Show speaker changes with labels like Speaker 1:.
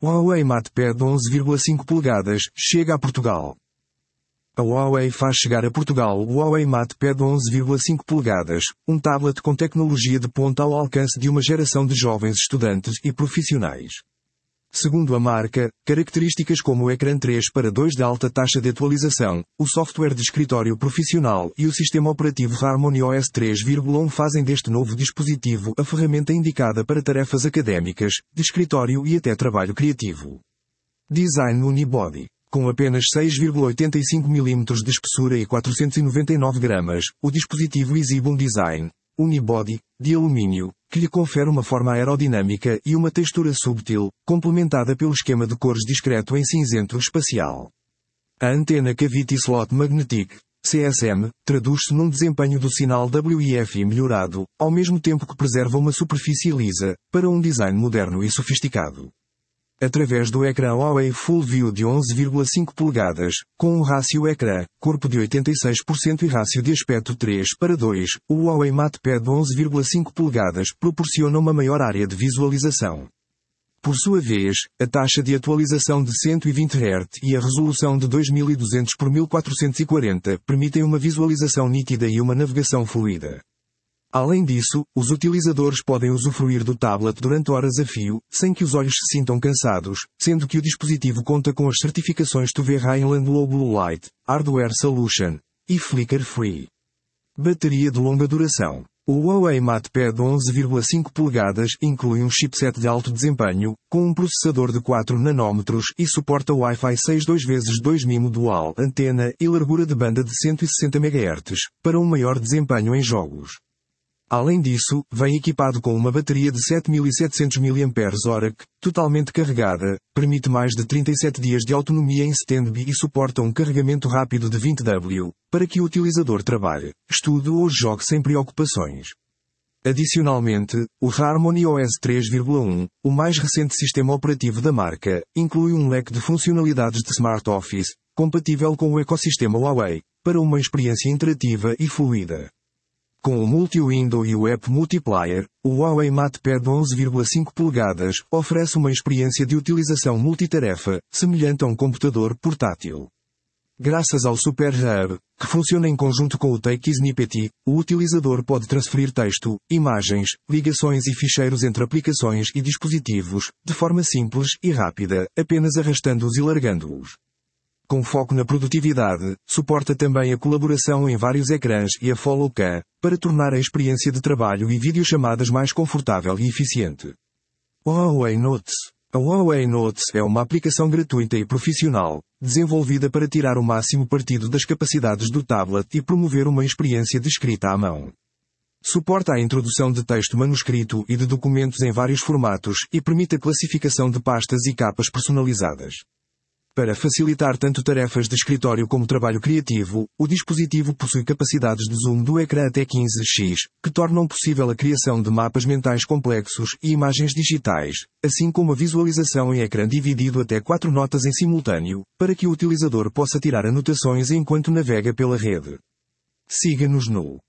Speaker 1: Huawei MatePad 11,5 polegadas, chega a Portugal. A Huawei faz chegar a Portugal o Huawei MatePad 11,5 polegadas, um tablet com tecnologia de ponta ao alcance de uma geração de jovens estudantes e profissionais. Segundo a marca, características como o ecrã 3:2 de alta taxa de atualização, o software de escritório profissional e o sistema operativo HarmonyOS 3.1 fazem deste novo dispositivo a ferramenta indicada para tarefas académicas, de escritório e até trabalho criativo. Design Unibody. Com apenas 6,85 mm de espessura e 499 gramas, o dispositivo exibe um design unibody, de alumínio, que lhe confere uma forma aerodinâmica e uma textura subtil, complementada pelo esquema de cores discreto em cinzento espacial. A antena Cavity Slot Magnetic, CSM, traduz-se num desempenho do sinal WiFi melhorado, ao mesmo tempo que preserva uma superfície lisa, para um design moderno e sofisticado. Através do ecrã Huawei Full View de 11,5 polegadas, com um rácio ecrã-corpo de 86% e rácio de aspecto 3:2, o Huawei MatePad 11,5 polegadas proporciona uma maior área de visualização. Por sua vez, a taxa de atualização de 120 Hz e a resolução de 2200 por 1440 permitem uma visualização nítida e uma navegação fluida. Além disso, os utilizadores podem usufruir do tablet durante horas a fio, sem que os olhos se sintam cansados, sendo que o dispositivo conta com as certificações TÜV Rheinland Low Blue Light, Hardware Solution e Flicker Free. Bateria de longa duração. O Huawei MatePad 11,5 polegadas inclui um chipset de alto desempenho, com um processador de 4 nanômetros e suporta Wi-Fi 6 2x2 MIMO dual antena e largura de banda de 160 MHz, para um maior desempenho em jogos. Além disso, vem equipado com uma bateria de 7700 mAh que, totalmente carregada, permite mais de 37 dias de autonomia em standby e suporta um carregamento rápido de 20W, para que o utilizador trabalhe, estude ou jogue sem preocupações. Adicionalmente, o HarmonyOS 3.1, o mais recente sistema operativo da marca, inclui um leque de funcionalidades de Smart Office, compatível com o ecossistema Huawei, para uma experiência interativa e fluida. Com o Multi-Window e o App Multiplier, o Huawei MatePad 11,5 polegadas oferece uma experiência de utilização multitarefa, semelhante a um computador portátil. Graças ao Super Hub, que funciona em conjunto com o Take Snippet, o utilizador pode transferir texto, imagens, ligações e ficheiros entre aplicações e dispositivos, de forma simples e rápida, apenas arrastando-os e largando-os. Com foco na produtividade, suporta também a colaboração em vários ecrãs e a Follow K, para tornar a experiência de trabalho e videochamadas mais confortável e eficiente. Huawei Notes. A Huawei Notes é uma aplicação gratuita e profissional, desenvolvida para tirar o máximo partido das capacidades do tablet e promover uma experiência de escrita à mão. Suporta a introdução de texto manuscrito e de documentos em vários formatos e permite a classificação de pastas e capas personalizadas. Para facilitar tanto tarefas de escritório como trabalho criativo, o dispositivo possui capacidades de zoom do ecrã até 15x, que tornam possível a criação de mapas mentais complexos e imagens digitais, assim como a visualização em ecrã dividido até 4 notas em simultâneo, para que o utilizador possa tirar anotações enquanto navega pela rede. Siga-nos no